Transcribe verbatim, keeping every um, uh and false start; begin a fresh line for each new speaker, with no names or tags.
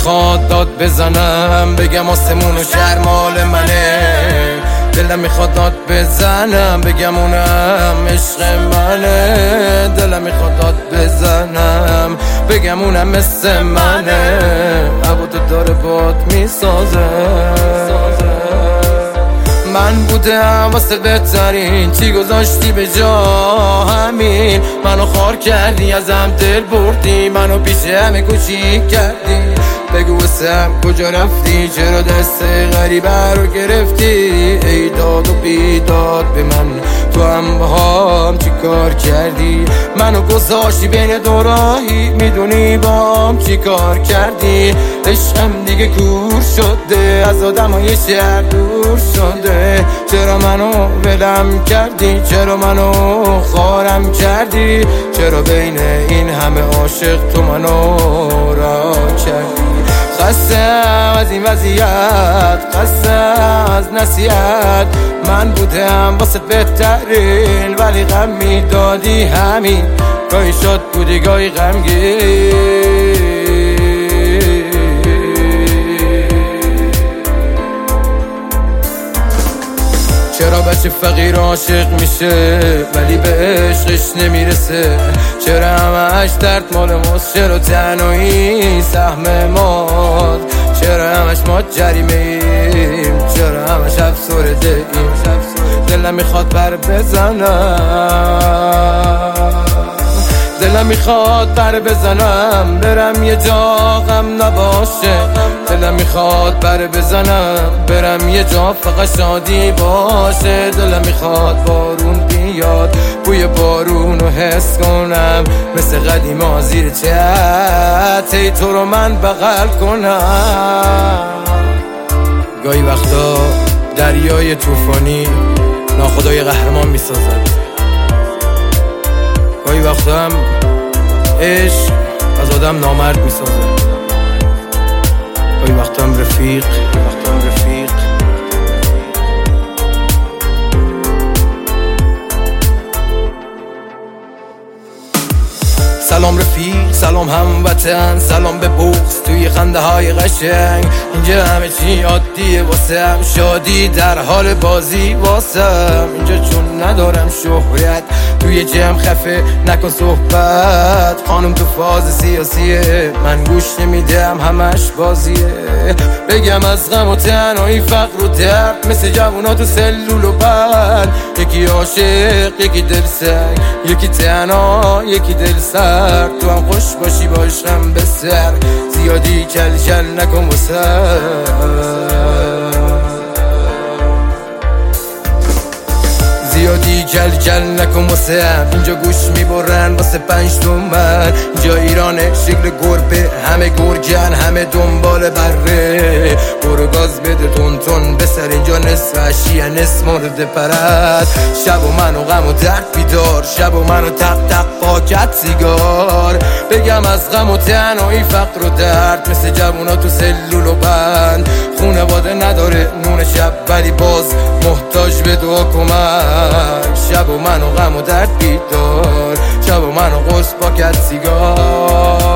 میخواد داد بزنم بگم آسمون و شهر مال منه، دلم میخواد داد بزنم بگم اونم عشق منه، دلم میخواد داد بزنم بگم اونم مثل منه، هوا تو داره باد میسازه. من بودم واسه بهترین، چی گذاشتی به جا همین، منو خار کردی ازم دل بردی، منو پیش همه کوچیک کردی، بگو واسم کجا رفتی، چرا دست غریبه رو گرفتی، ای داد و بیداد به من، تو هم با هم چی کار کردی، منو گذاشتی بین دو راهی، میدونی با هم چی کار کردی، عشقم دیگه کور شده از آدمای شهر دور شده، چرا منو ولم کردی، چرا منو خارم کردی، چرا بین این همه عاشق تو منو را کردی. خستم از این وضعیت، خستم از نصیحت، من بودم واسه بهترین ولی غم میدادی همین، گاهی شاد بودی گاهی غمگین. چرا بچه فقیر عاشق میشه ولی به عشقش نمیرسه، چرا همش درد مال ماست، چرا تنهایی سهم ماست، چرا همش ما جریمه ایم، چرا همش افسرده ایم، دلم میخواد بر بزنم، دلم میخواد بر بزنم برم یه جا غم نباشه، دلم میخواد بر بزنم برم یه جا فقط شادی باشه، دلم میخواد بارون بیاد بوی بارون رو حس کنم، مثل قدیما زیر چت ای تو رو من بغل کنم. گاهی وقتا دریای طوفانی ناخدای قهرمان میسازد، گاهی وقتا هم عشق از آدم نامرد میسازه، گاهی وقتا هم رفیق، گاهی وقتا هم رفیق. سلام رفیق، سلام هموطن، سلام به بغض توی خنده های قشنگ، اینجا همه چی عادیه واسم، شادی در حال بازی واسم، اینجا چون ندارم شهرت توی جمع خفه نکن صحبت، خانم تو فاز سیاسیه من گوش نمیدم همش بازیه، بگم از غم و تنهایی فقر و درد مثل جوونا تو سلول و بند، یکی عاشق یکی دل سنگ، یکی تنها یکی دل سر، تو هم خوش باشی با عشقم به سر، زیادی کل کل نکن واسم، زیادی کل کل نکن واسم، اینجا گوش میبرن واسه پنج تومن، اینجا ایرانه شکل گربه همه گرگن همه دنبال بره، برو گاز بده تون تون بسر، اینجا نصف عشیه نصف مورد پرد، شب و من و غم و درد بیدار، شب و من و تق تق پاکت سیگار، بگم از غم و تنهایی فقر و درد مثل جوونا تو سلول و بند، خونواده نداره نون شب ولی باز محتاج به دعا کمک، شب و من و غم و درد بیدار، شب و من و قرص پاکت سیگار.